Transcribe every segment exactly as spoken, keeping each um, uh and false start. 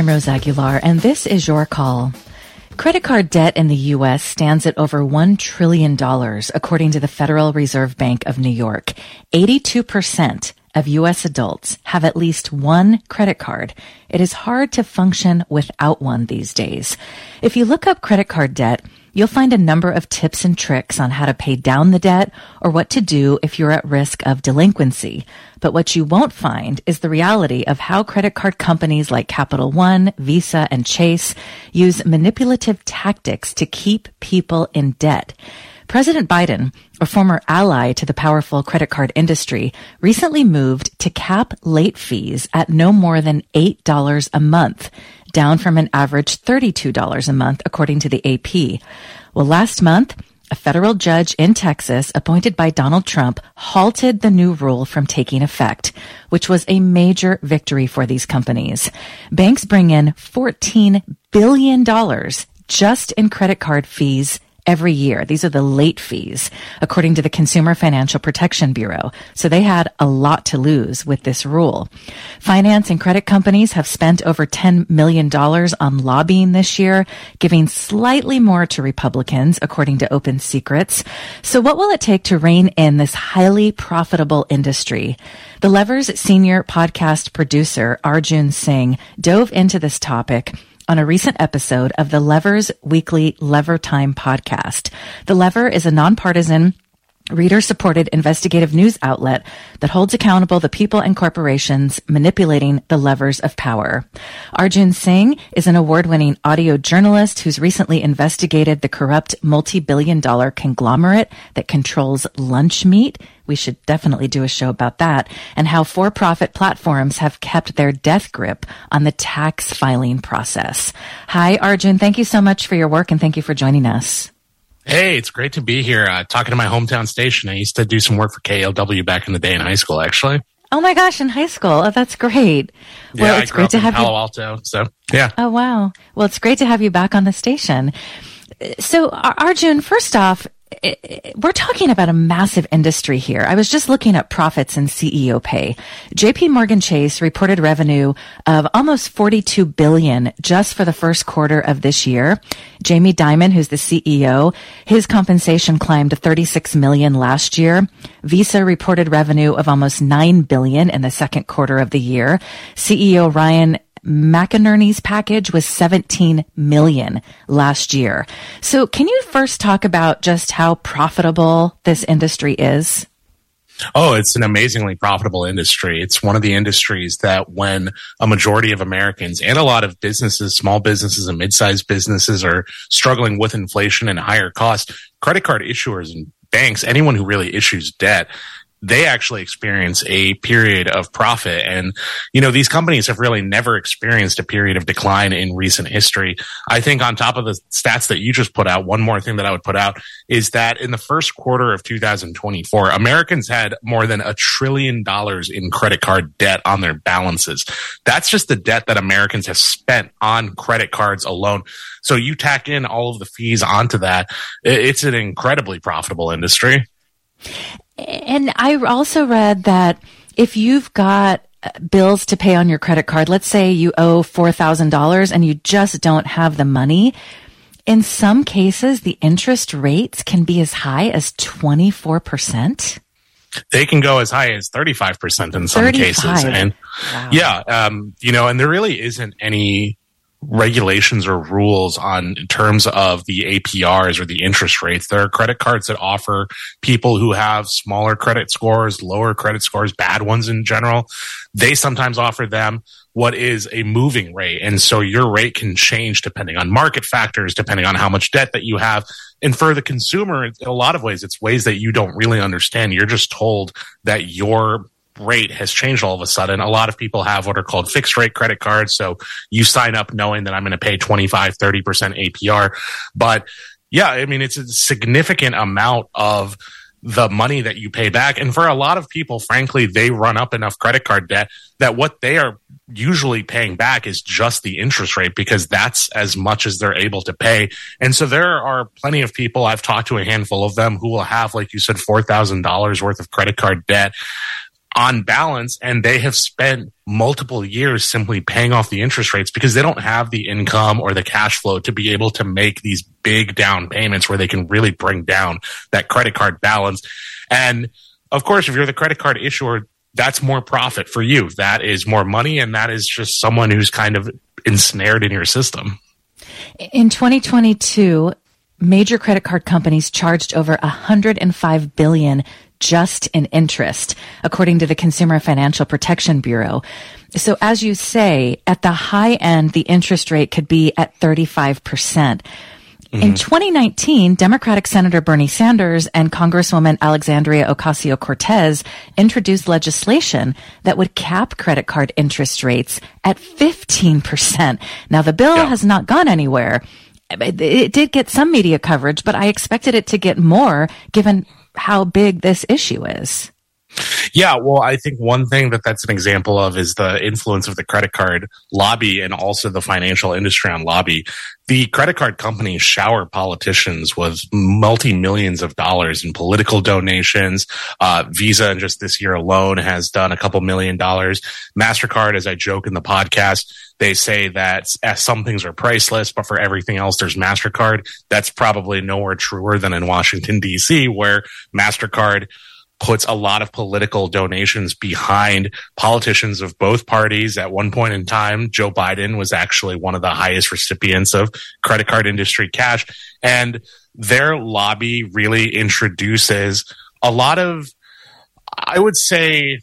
I'm Rose Aguilar, and this is Your Call. Credit card debt in the U S stands at over one trillion dollars, according to the Federal Reserve Bank of New York. eighty-two percent of U S adults have at least one credit card. It is hard to function without one these days. If you look up credit card debt, you'll find a number of tips and tricks on how to pay down the debt or what to do if you're at risk of delinquency. But what you won't find is the reality of how credit card companies like Capital One, Visa, and Chase use manipulative tactics to keep people in debt. President Biden, a former ally to the powerful credit card industry, recently moved to cap late fees at no more than eight dollars a month, down from an average thirty-two dollars a month, according to the A P. Well, last month, a federal judge in Texas appointed by Donald Trump halted the new rule from taking effect, which was a major victory for these companies. Banks bring in fourteen billion dollars just in credit card fees every year. These are the late fees, according to the Consumer Financial Protection Bureau. So they had a lot to lose with this rule. Finance and credit companies have spent over ten million dollars on lobbying this year, giving slightly more to Republicans, according to Open Secrets. So what will it take to rein in this highly profitable industry? The Levers senior podcast producer, Arjun Singh, dove into this topic on a recent episode of the Levers Weekly Lever Time podcast. The Lever is a nonpartisan, reader-supported investigative news outlet that holds accountable the people and corporations manipulating the levers of power. Arjun Singh is an award-winning audio journalist who's recently investigated the corrupt multi-billion dollar conglomerate that controls lunch meat. We should definitely do a show about that, and how for-profit platforms have kept their death grip on the tax filing process. Hi, Arjun. Thank you so much for your work, and thank you for joining us. Hey, it's great to be here. Uh, talking to my hometown station. I used to do some work for K L W back in the day in high school, actually. Oh my gosh, in high school. Oh, that's great. Yeah, well, I it's grew great up to in have Palo you. Alto, so yeah. Oh, wow. Well, it's great to have you back on the station. So, Arjun, first off, we're talking about a massive industry here. I was just looking at profits and C E O pay. J P Morgan Chase reported revenue of almost forty-two billion dollars just for the first quarter of this year. Jamie Dimon, who's the C E O, his compensation climbed to thirty-six million dollars last year. Visa reported revenue of almost nine billion dollars in the second quarter of the year. C E O Ryan McInerney's package was seventeen million dollars last year. So can you first talk about just how profitable this industry is? Oh, it's an amazingly profitable industry. It's one of the industries that when a majority of Americans and a lot of businesses, small businesses and mid-sized businesses are struggling with inflation and higher costs, credit card issuers and banks, anyone who really issues debt, they actually experience a period of profit. And, you know, these companies have really never experienced a period of decline in recent history. I think on top of the stats that you just put out, one more thing that I would put out is that in the first quarter of two thousand twenty-four, Americans had more than a trillion dollars in credit card debt on their balances. That's just the debt that Americans have spent on credit cards alone. So you tack in all of the fees onto that. It's an incredibly profitable industry. And I also read that if you've got bills to pay on your credit card, let's say you owe four thousand dollars and you just don't have the money, in some cases, the interest rates can be as high as twenty-four percent. They can go as high as thirty-five percent in some thirty-five cases. And wow. yeah, um, you know, and there really isn't any regulations or rules on in terms of the A P Rs or the interest rates. There are credit cards that offer people who have smaller credit scores, lower credit scores, bad ones in general. They sometimes offer them what is a moving rate. And so your rate can change depending on market factors, depending on how much debt that you have. And for the consumer, in a lot of ways, it's ways that you don't really understand. You're just told that your rate has changed all of a sudden. A lot of people have what are called fixed rate credit cards. So you sign up knowing that I'm going to pay twenty-five, thirty percent A P R. But yeah, I mean, it's a significant amount of the money that you pay back. And for a lot of people, frankly, they run up enough credit card debt that what they are usually paying back is just the interest rate, because that's as much as they're able to pay. And so there are plenty of people, I've talked to a handful of them, who will have, like you said, four thousand dollars worth of credit card debt. on balance, and they have spent multiple years simply paying off the interest rates because they don't have the income or the cash flow to be able to make these big down payments where they can really bring down that credit card balance. And of course, if you're the credit card issuer, that's more profit for you. That is more money, and that is just someone who's kind of ensnared in your system. In twenty twenty-two, major credit card companies charged over one hundred five billion dollars just in interest, according to the Consumer Financial Protection Bureau. So as you say, at the high end, the interest rate could be at thirty-five percent. Mm-hmm. In twenty nineteen, Democratic Senator Bernie Sanders and Congresswoman Alexandria Ocasio-Cortez introduced legislation that would cap credit card interest rates at fifteen percent. Now, the bill yeah. has not gone anywhere. It did get some media coverage, but I expected it to get more given how big this issue is. Yeah, well, I think one thing that that's an example of is the influence of the credit card lobby and also the financial industry on lobby. The credit card companies shower politicians with multi-millions of dollars in political donations. Uh, Visa, in just this year alone, has done a couple million dollars. MasterCard, as I joke in the podcast, they say that some things are priceless, but for everything else, there's MasterCard. That's probably nowhere truer than in Washington, D C, where MasterCard puts a lot of political donations behind politicians of both parties. At one point in time, Joe Biden was actually one of the highest recipients of credit card industry cash. And their lobby really introduces a lot of, I would say,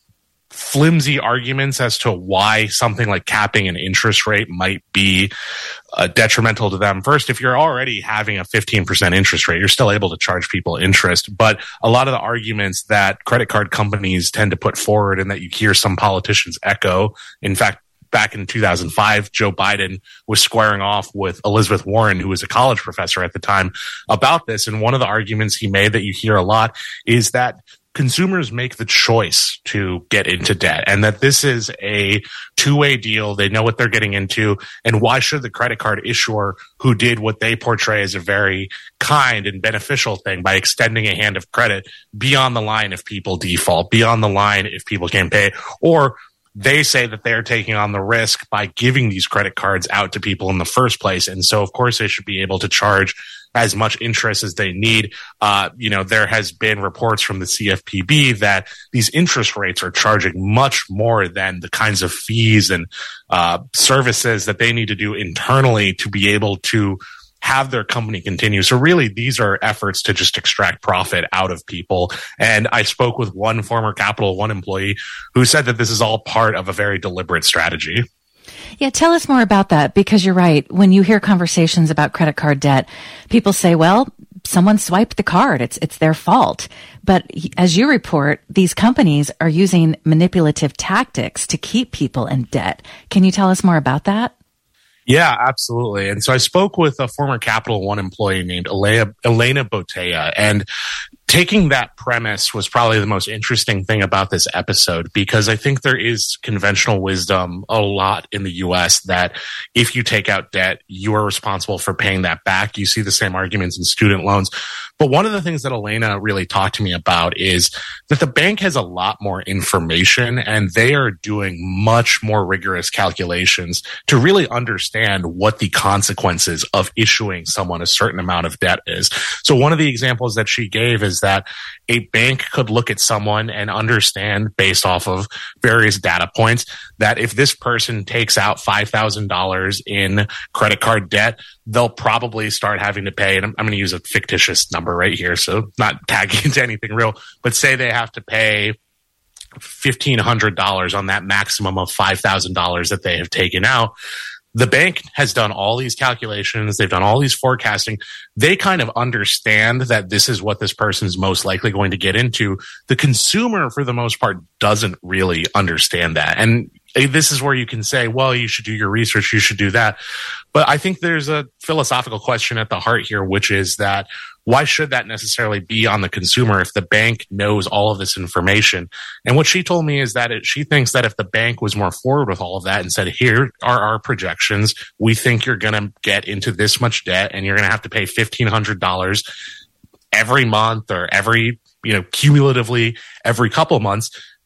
flimsy arguments as to why something like capping an interest rate might be uh, detrimental to them. First, if you're already having a fifteen percent interest rate, you're still able to charge people interest. But a lot of the arguments that credit card companies tend to put forward and that you hear some politicians echo, in fact, back in two thousand five, Joe Biden was squaring off with Elizabeth Warren, who was a college professor at the time, about this. And one of the arguments he made that you hear a lot is that consumers make the choice to get into debt and that this is a two-way deal. They know what they're getting into. And why should the credit card issuer, who did what they portray as a very kind and beneficial thing by extending a hand of credit, be on the line if people default, be on the line if people can't pay? Or they say that they're taking on the risk by giving these credit cards out to people in the first place. And so, of course, they should be able to charge as much interest as they need. Uh, you know, there has been reports from the C F P B that these interest rates are charging much more than the kinds of fees and uh, services that they need to do internally to be able to have their company continue. So really, these are efforts to just extract profit out of people. And I spoke with one former Capital One employee who said that this is all part of a very deliberate strategy. Yeah, tell us more about that, because you're right. When you hear conversations about credit card debt, people say, well, someone swiped the card. It's it's their fault. But as you report, these companies are using manipulative tactics to keep people in debt. Can you tell us more about that? Yeah, absolutely. And so I spoke with a former Capital One employee named Elena, Elena Botea, and taking that premise was probably the most interesting thing about this episode, because I think there is conventional wisdom a lot in the U S that if you take out debt, you are responsible for paying that back. You see the same arguments in student loans. But one of the things that Elena really talked to me about is that the bank has a lot more information and they are doing much more rigorous calculations to really understand what the consequences of issuing someone a certain amount of debt is. So one of the examples that she gave is that a bank could look at someone and understand, based off of various data points, that if this person takes out five thousand dollars in credit card debt, they'll probably start having to pay, and I'm, I'm going to use a fictitious number right here, so not tagging into anything real, but say they have to pay fifteen hundred dollars on that maximum of five thousand dollars that they have taken out. The bank has done all these calculations. They've done all these forecasting. They kind of understand that this is what this person's most likely going to get into. The consumer, for the most part, doesn't really understand that. And this is where you can say, well, you should do your research, you should do that. But I think there's a philosophical question at the heart here, which is that why should that necessarily be on the consumer if the bank knows all of this information? And what she told me is that it, she thinks that if the bank was more forward with all of that and said, here are our projections, we think you're going to get into this much debt and you're going to have to pay fifteen hundred dollars every month or every, you know, cumulatively every couple months,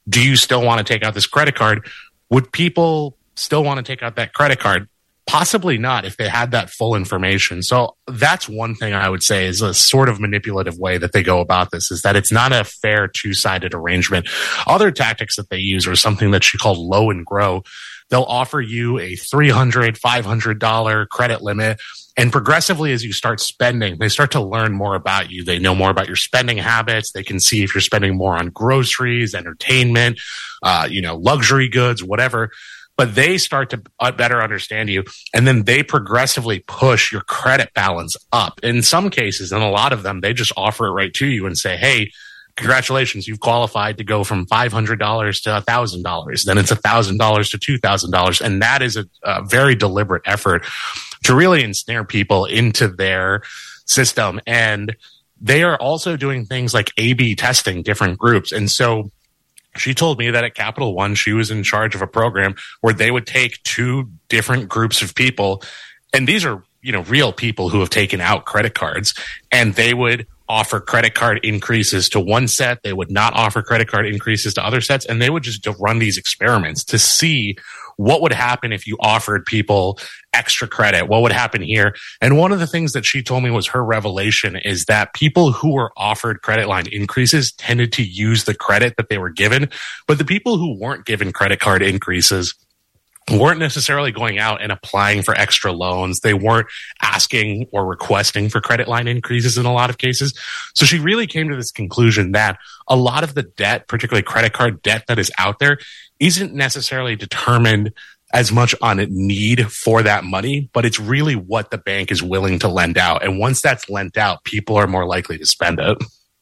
do you still want to take out this credit card? Would people still want to take out that credit card? Possibly not if they had that full information. So that's one thing I would say is a sort of manipulative way that they go about this, is that it's not a fair two-sided arrangement. Other tactics that they use are something that she called low and grow. They'll offer you a three hundred dollars, five hundred dollars credit limit. And progressively, as you start spending, they start to learn more about you. They know more about your spending habits. They can see if you're spending more on groceries, entertainment, uh, you know, luxury goods, whatever. But they start to better understand you, and then they progressively push your credit balance up. In some cases, and a lot of them, they just offer it right to you and say, hey, congratulations, you've qualified to go from five hundred dollars to one thousand dollars. Then it's one thousand dollars to two thousand dollars. And that is a, a very deliberate effort to really ensnare people into their system. And they are also doing things like A B testing different groups. And so she told me that at Capital One, she was in charge of a program where they would take two different groups of people. And these are, you know, real people who have taken out credit cards, and they would offer credit card increases to one set. They would not offer credit card increases to other sets. And they would just run these experiments to see what would happen if you offered people extra credit. What would happen here? And one of the things that she told me was her revelation is that people who were offered credit line increases tended to use the credit that they were given. But the people who weren't given credit card increases weren't necessarily going out and applying for extra loans. They weren't asking or requesting for credit line increases in a lot of cases. So she really came to this conclusion that a lot of the debt, particularly credit card debt that is out there, isn't necessarily determined as much on a need for that money, but it's really what the bank is willing to lend out. And once that's lent out, people are more likely to spend it.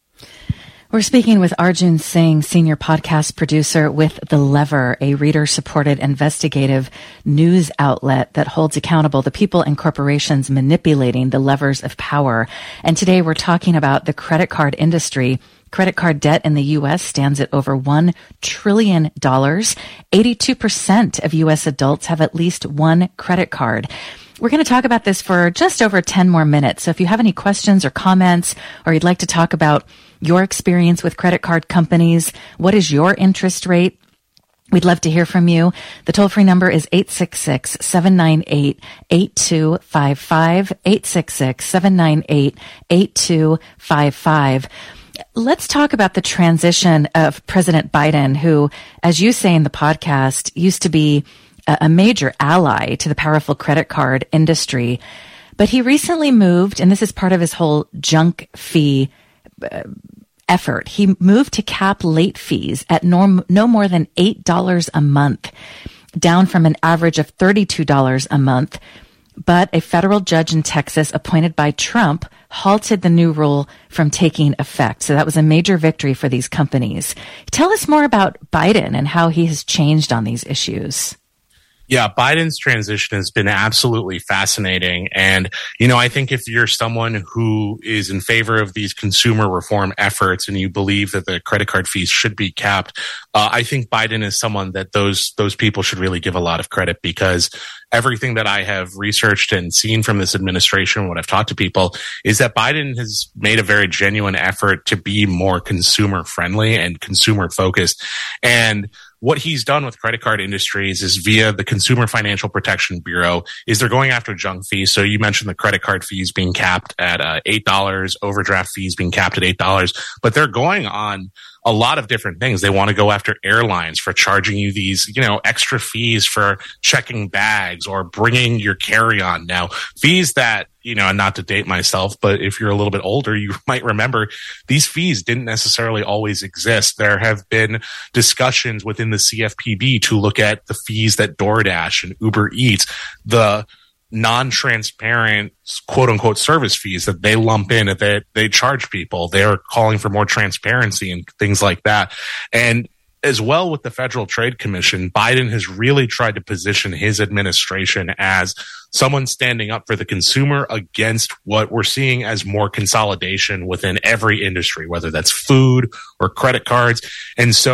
We're speaking with Arjun Singh, senior podcast producer with The Lever, a reader-supported investigative news outlet that holds accountable the people and corporations manipulating the levers of power. And today we're talking about the credit card industry. Credit card debt in the U S stands at over one trillion dollars. eighty-two percent of U S adults have at least one credit card. We're going to talk about this for just over ten more minutes. So if you have any questions or comments, or you'd like to talk about your experience with credit card companies, what is your interest rate? We'd love to hear from you. The toll-free number is eight six six, seven nine eight, eight two five five, eight six six, seven nine eight, eight two five five. Let's talk about the transition of President Biden, who, as you say in the podcast, used to be a major ally to the powerful credit card industry. But he recently moved, and this is part of his whole junk fee uh, effort. He moved to cap late fees at norm, no more than eight dollars a month, down from an average of thirty-two dollars a month. But a federal judge in Texas appointed by Trump halted the new rule from taking effect. So that was a major victory for these companies. Tell us more about Biden and how he has changed on these issues. Yeah, Biden's transition has been absolutely fascinating. And, you know, I think if you're someone who is in favor of these consumer reform efforts and you believe that the credit card fees should be capped, uh, I think Biden is someone that those those people should really give a lot of credit, because everything that I have researched and seen from this administration, what I've talked to people, is that Biden has made a very genuine effort to be more consumer friendly and consumer focused. And what he's done with credit card industries is via the Consumer Financial Protection Bureau is they're going after junk fees. So you mentioned the credit card fees being capped at uh, eight dollars, overdraft fees being capped at eight dollars, but they're going on a lot of different things. They want to go after airlines for charging you these, you know, extra fees for checking bags or bringing your carry-on. Now, fees that, you know, and not to date myself, but if you're a little bit older, you might remember these fees didn't necessarily always exist. There have been discussions within the C F P B to look at the fees that DoorDash and Uber Eats, the non-transparent quote unquote service fees that they lump in, that they, they charge people. They're calling for more transparency and things like that. And as well with the Federal Trade Commission, Biden has really tried to position his administration as someone standing up for the consumer against what we're seeing as more consolidation within every industry, whether that's food or credit cards. And so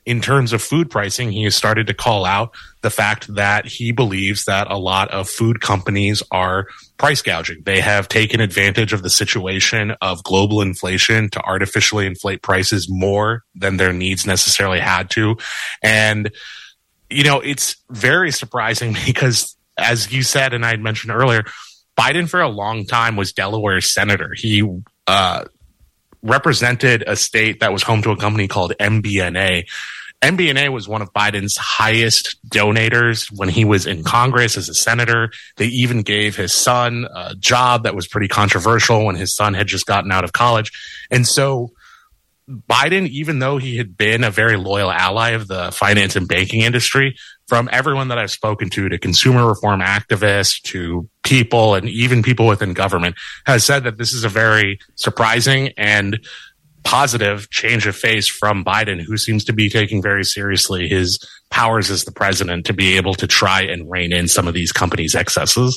in terms of food pricing, he has started to call out the fact that he believes that a lot of food companies are price gouging. They have taken advantage of the situation of global inflation to artificially inflate prices more than their needs necessarily had to. And, you know, it's very surprising because, as you said, and I had mentioned earlier, Biden for a long time was Delaware's senator. He uh, represented a state that was home to a company called M B N A. M B N A was one of Biden's highest donators when he was in Congress as a senator. They even gave his son a job that was pretty controversial when his son had just gotten out of college. And so Biden, even though he had been a very loyal ally of the finance and banking industry, from everyone that I've spoken to, to consumer reform activists, to people, and even people within government, has said that this is a very surprising and positive change of face from Biden, who seems to be taking very seriously his powers as the president to be able to try and rein in some of these companies' excesses.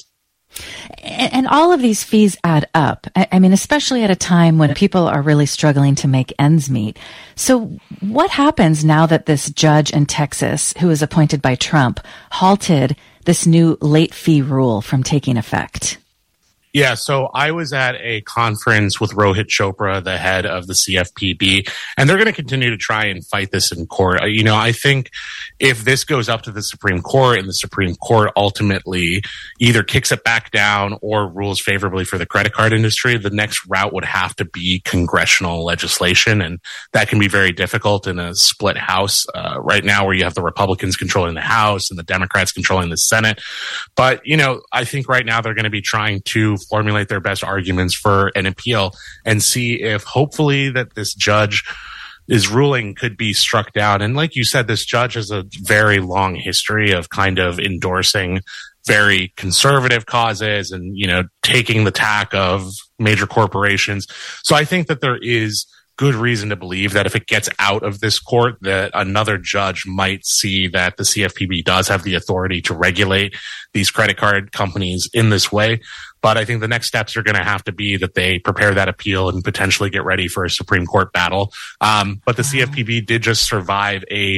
And all of these fees add up. I mean, especially at a time when people are really struggling to make ends meet. So what happens now that this judge in Texas, who was appointed by Trump, halted this new late fee rule from taking effect? Yeah, so I was at a conference with Rohit Chopra, the head of the C F P B, and they're going to continue to try and fight this in court. You know, I think if this goes up to the Supreme Court and the Supreme Court ultimately either kicks it back down or rules favorably for the credit card industry, the next route would have to be congressional legislation, and that can be very difficult in a split House uh, right now, where you have the Republicans controlling the House and the Democrats controlling the Senate. But, you know, I think right now they're going to be trying to formulate their best arguments for an appeal and see if hopefully that this judge his ruling could be struck down. And like you said, this judge has a very long history of kind of endorsing very conservative causes and, you know, taking the tack of major corporations. So I think that there is good reason to believe that if it gets out of this court, that another judge might see that the C F P B does have the authority to regulate these credit card companies in this way. But I think the next steps are going to have to be that they prepare that appeal and potentially get ready for a Supreme Court battle. Um, but the C F P B did just survive a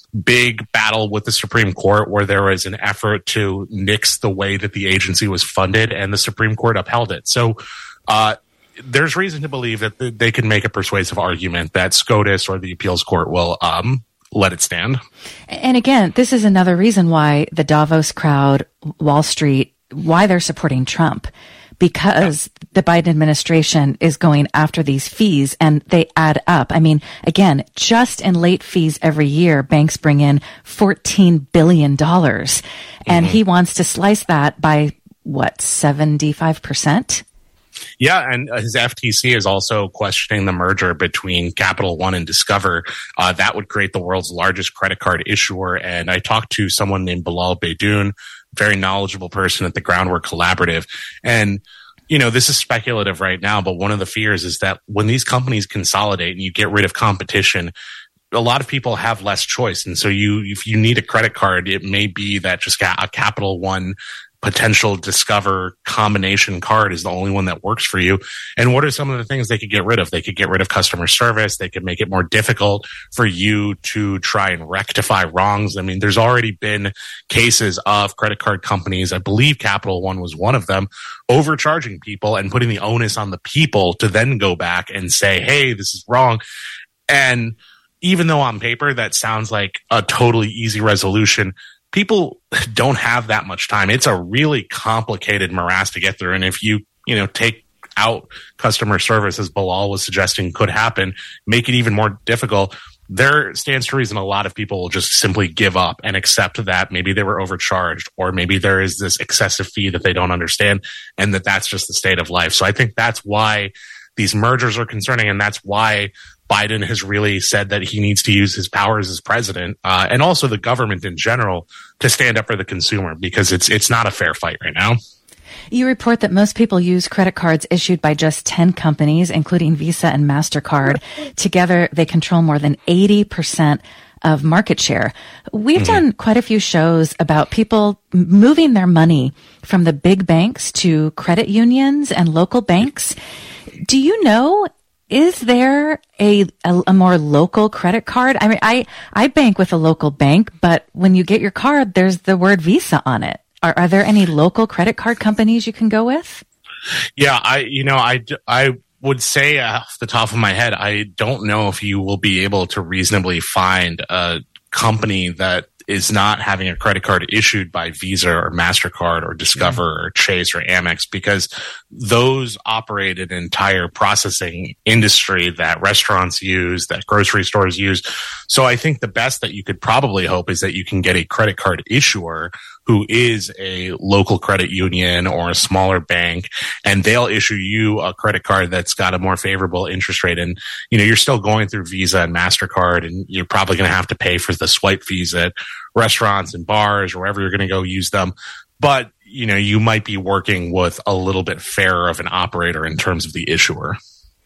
big battle with the Supreme Court where there was an effort to nix the way that the agency was funded, and the Supreme Court upheld it. So uh, there's reason to believe that they can make a persuasive argument that SCOTUS or the appeals court will um, let it stand. And again, this is another reason why the Davos crowd, Wall Street, why they're supporting Trump, because yeah. the Biden administration is going after these fees and they add up. I mean, again, just in late fees every year, banks bring in fourteen billion dollars, and mm-hmm. he wants to slice that by what, seventy-five percent? Yeah, and his F T C is also questioning the merger between Capital One and Discover. Uh, that would create the world's largest credit card issuer. And I talked to someone named Bilal Beydoun, very knowledgeable person at the Groundwork Collaborative. And, you know, this is speculative right now, but one of the fears is that when these companies consolidate and you get rid of competition, a lot of people have less choice. And so you, if you need a credit card, it may be that just a Capital One potential Discover combination card is the only one that works for you. And what are some of the things they could get rid of? They could get rid of customer service. They could make it more difficult for you to try and rectify wrongs. I mean, there's already been cases of credit card companies, I believe Capital One was one of them, overcharging people and putting the onus on the people to then go back and say, hey, this is wrong. And even though on paper that sounds like a totally easy resolution, people don't have that much time. It's a really complicated morass to get through. And if you, you know, take out customer service, as Bilal was suggesting could happen, make it even more difficult, there stands to reason a lot of people will just simply give up and accept that maybe they were overcharged, or maybe there is this excessive fee that they don't understand, and that that's just the state of life. So I think that's why these mergers are concerning, and that's why Biden has really said that he needs to use his powers as president, uh, and also the government in general, to stand up for the consumer, because it's it's not a fair fight right now. You report that most people use credit cards issued by just ten companies, including Visa and MasterCard. Together, they control more than eighty percent of market share. We've mm-hmm. done quite a few shows about people moving their money from the big banks to credit unions and local banks. Do you know is there a, a, a more local credit card? I mean, I, I bank with a local bank, but when you get your card, there's the word Visa on it. Are, are there any local credit card companies you can go with? Yeah, I, you know, I, I would say off the top of my head, I don't know if you will be able to reasonably find a company that is not having a credit card issued by Visa or MasterCard or Discover mm-hmm. or Chase or Amex, because those operate an entire processing industry that restaurants use, that grocery stores use. So I think the best that you could probably hope is that you can get a credit card issuer who is a local credit union or a smaller bank, and they'll issue you a credit card that's got a more favorable interest rate. And, you know, you're still going through Visa and MasterCard, and you're probably going to have to pay for the swipe fees at restaurants and bars or wherever you're going to go use them. But, you know, you might be working with a little bit fairer of an operator in terms of the issuer.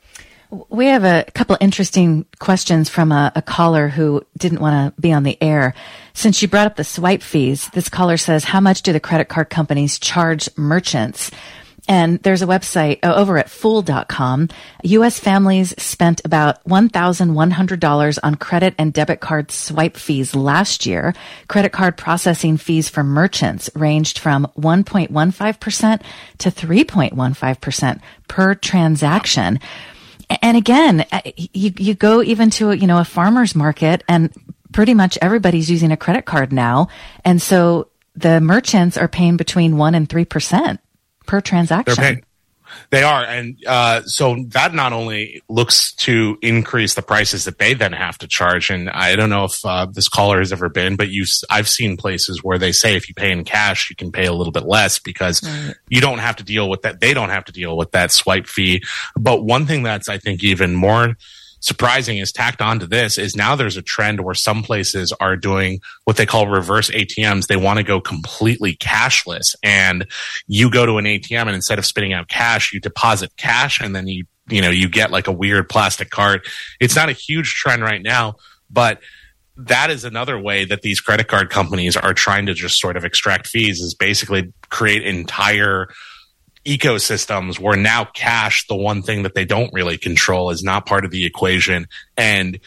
We have a couple of interesting questions from a, a caller who didn't want to be on the air. Since you brought up the swipe fees, this caller says, how much do the credit card companies charge merchants? And there's a website uh, over at fool dot com. U S families spent about one thousand one hundred dollars on credit and debit card swipe fees last year. Credit card processing fees for merchants ranged from one point one five percent to three point one five percent per transaction. And again, you, you go even to, you know, a farmer's market, and pretty much everybody's using a credit card now. And so the merchants are paying between one and three percent per transaction. They're paying, they are. And uh, so that not only looks to increase the prices that they then have to charge. And I don't know if uh, this caller has ever been, but you, I've seen places where they say if you pay in cash, you can pay a little bit less because right. you don't have to deal with that. They don't have to deal with that swipe fee. But one thing that's, I think, even more surprising is tacked onto this is now there's a trend where some places are doing what they call reverse A T Ms. They want to go completely cashless, and you go to an A T M and instead of spitting out cash, you deposit cash, and then you, you know, you get like a weird plastic card. It's not a huge trend right now, but that is another way that these credit card companies are trying to just sort of extract fees, is basically create entire ecosystems where now cash, the one thing that they don't really control, is not part of the equation. And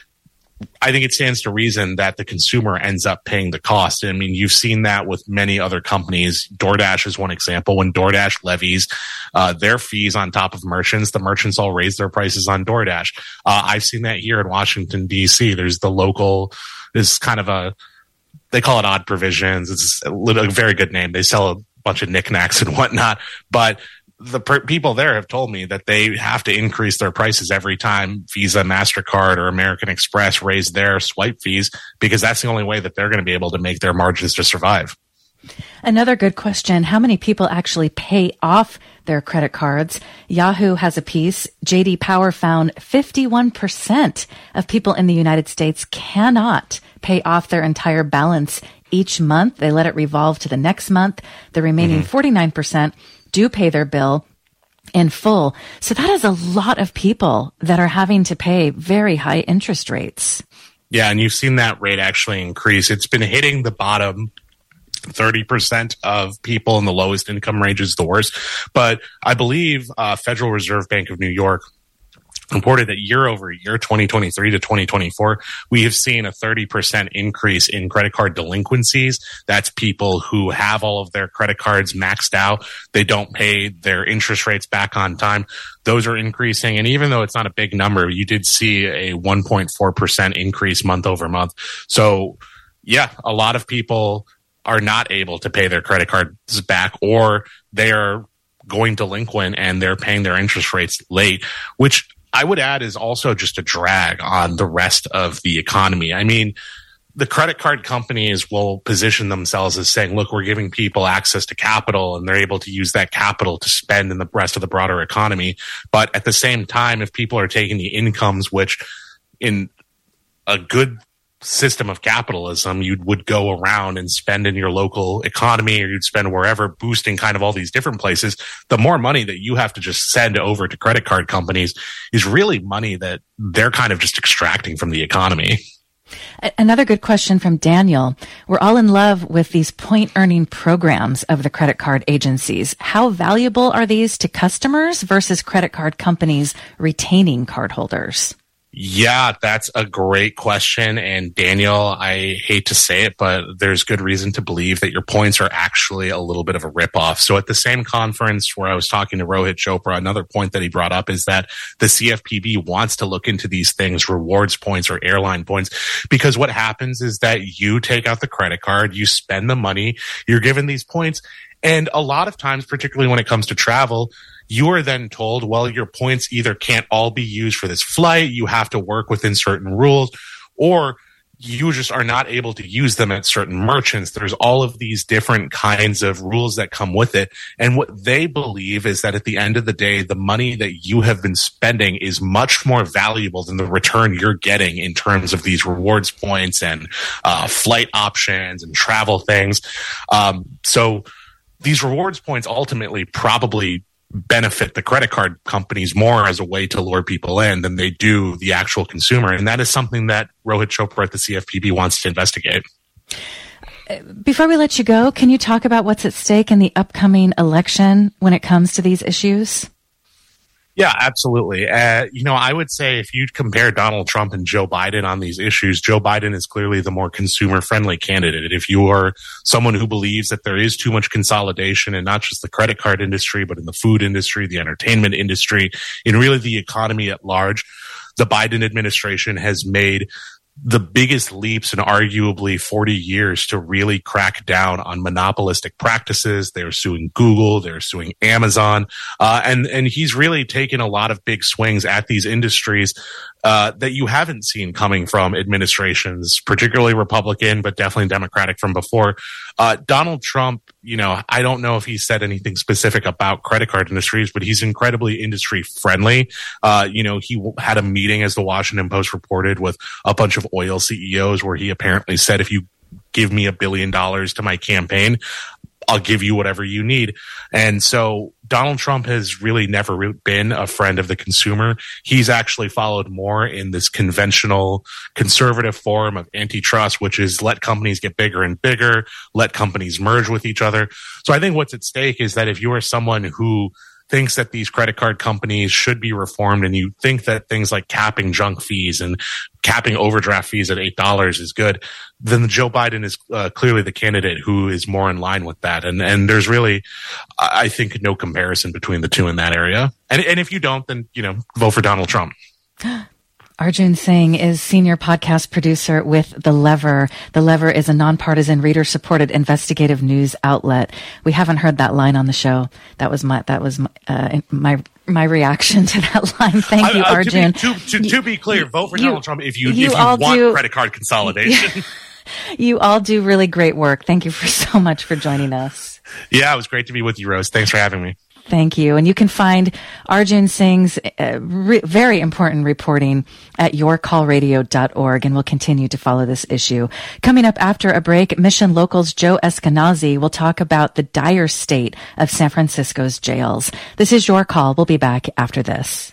I think it stands to reason that the consumer ends up paying the cost. I mean, you've seen that with many other companies. DoorDash is one example. When DoorDash levies uh, their fees on top of merchants, the merchants all raise their prices on DoorDash. Uh, I've seen that here in Washington, D C. There's the local, is kind of a, they call it Odd Provisions. It's a, little, a very good name. They sell a bunch of knickknacks and whatnot, but the per- people there have told me that they have to increase their prices every time Visa, MasterCard, or American Express raise their swipe fees, because that's the only way that they're going to be able to make their margins to survive. Another good question. How many people actually pay off their credit cards? Yahoo has a piece. J D Power found fifty-one percent of people in the United States cannot pay off their entire balance each month. They let it revolve to the next month. The remaining mm-hmm. forty-nine percent do pay their bill in full. So that is a lot of people that are having to pay very high interest rates. Yeah, and you've seen that rate actually increase. It's been hitting the bottom thirty percent of people in the lowest income ranges the worst. But I believe uh, Federal Reserve Bank of New York reported that year over year, twenty twenty-three to twenty twenty-four, we have seen a thirty percent increase in credit card delinquencies. That's people who have all of their credit cards maxed out. They don't pay their interest rates back on time. Those are increasing. And even though it's not a big number, you did see a one point four percent increase month over month. So yeah, a lot of people are not able to pay their credit cards back, or they are going delinquent and they're paying their interest rates late, which I would add is also just a drag on the rest of the economy. I mean, the credit card companies will position themselves as saying, look, we're giving people access to capital and they're able to use that capital to spend in the rest of the broader economy. But at the same time, if people are taking the incomes, which in a good system of capitalism, you would go around and spend in your local economy, or you'd spend wherever, boosting kind of all these different places, the more money that you have to just send over to credit card companies is really money that they're kind of just extracting from the economy. Another good question from Daniel. We're all in love with these point earning programs of the credit card agencies. How valuable are these to customers versus credit card companies retaining cardholders? Yeah, that's a great question. And Daniel, I hate to say it, but there's good reason to believe that your points are actually a little bit of a ripoff. So at the same conference where I was talking to Rohit Chopra, another point that he brought up is that the C F P B wants to look into these things, rewards points or airline points, because what happens is that you take out the credit card, you spend the money, you're given these points. And a lot of times, particularly when it comes to travel, you are then told, well, your points either can't all be used for this flight, you have to work within certain rules, or you just are not able to use them at certain merchants. There's all of these different kinds of rules that come with it. And what they believe is that at the end of the day, the money that you have been spending is much more valuable than the return you're getting in terms of these rewards points and uh, flight options and travel things. Um, so these rewards points ultimately probably benefit the credit card companies more as a way to lure people in than they do the actual consumer. And that is something that Rohit Chopra at the C F P B wants to investigate. Before we let you go, can you talk about what's at stake in the upcoming election when it comes to these issues? Yeah, absolutely. Uh, you know, I would say if you compare Donald Trump and Joe Biden on these issues, Joe Biden is clearly the more consumer-friendly candidate. If you are someone who believes that there is too much consolidation in not just the credit card industry, but in the food industry, the entertainment industry, in really the economy at large, the Biden administration has made the biggest leaps in arguably forty years to really crack down on monopolistic practices. They're suing Google, they're suing Amazon, uh, and, and he's really taken a lot of big swings at these industries uh, that you haven't seen coming from administrations, particularly Republican, but definitely Democratic from before. Uh, Donald Trump, you know, I don't know if he said anything specific about credit card industries, but he's incredibly industry friendly. Uh, you know, he w- had a meeting, as the Washington Post reported, with a bunch of oil C E Os where he apparently said, if you give me a billion dollars to my campaign, I'll give you whatever you need. And so Donald Trump has really never re- been a friend of the consumer. He's actually followed more in this conventional conservative form of antitrust, which is let companies get bigger and bigger, let companies merge with each other. So I think what's at stake is that if you are someone who thinks that these credit card companies should be reformed and you think that things like capping junk fees and capping overdraft fees at eight dollars is good, then Joe Biden is uh, clearly the candidate who is more in line with that. And and there's really, I think, no comparison between the two in that area. And, and if you don't, then, you know, vote for Donald Trump. Arjun Singh is senior podcast producer with The Lever. The Lever is a nonpartisan, reader-supported investigative news outlet. We haven't heard that line on the show. That was my that was my uh, my, my reaction to that line. Thank you, uh, Arjun. To be, to, to, to be clear, vote for you, Donald Trump if you, you, if you all want do, credit card consolidation. You all do really great work. Thank you for so much for joining us. Yeah, it was great to be with you, Rose. Thanks for having me. Thank you. And you can find Arjun Singh's uh, re- very important reporting at your call radio dot org, and we'll continue to follow this issue. Coming up after a break, Mission Local's Joe Eskenazi will talk about the dire state of San Francisco's jails. This is Your Call. We'll be back after this.